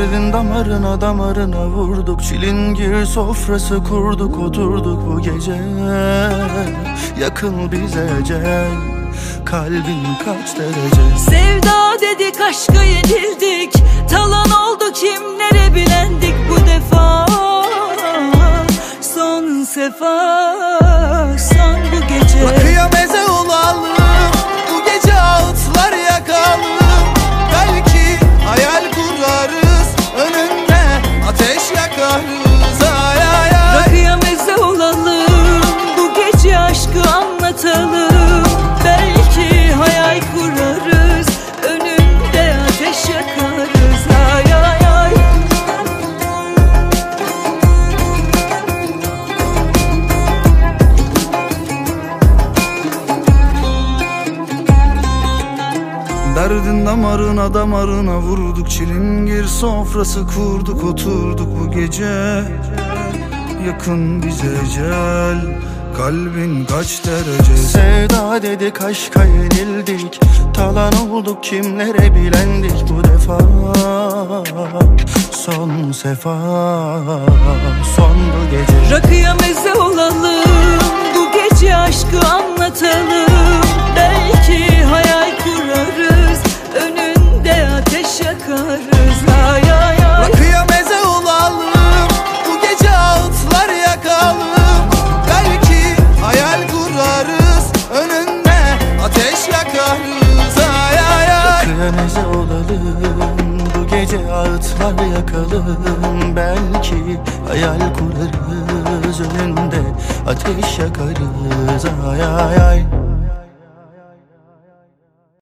Derdin damarına damarına vurduk, çilingir sofrası kurduk, oturduk bu gece. Yakın bize ecel, kalbin kaç derece? Sevda dedik, aşka yenildik, talan oldu kimlere bilendik bu defa. Son sefa, son bu gece. Rakıya meze olalım, bu gece ağıtlar yakalım. Belki hayal kurarız, önünde ateş yakarız. Ay ay ay. Rakıya meze olalım, bu gece aşkı anlatalım. Belki hayal kurarız, önünde ateş yakarız. Ay ay ay. Derdin damarına damarına vurduk, çilingir sofrası kurduk, oturduk bu gece. Yakın bize ecel, kalbin kaç derece? Sevda dedik, aşka yenildik, talan olduk kimlere bilendik bu defa. Son sefa, son bu gece. Rakıya meze olalım, bu gece aşkı anlatalım. Belki hayal kurarız, önünde ateş yakarız. Ay ay ay. Rakıya meze olalım, bu gece ağıtlar yakalım. Belki hayal kurarız, önünde ateş yakarız. Ay ay ay. Rakıya meze olalım, bu gece ağıtlar yakalım. Belki hayal kurarız, önünde ateş yakarız. Ay ay ay.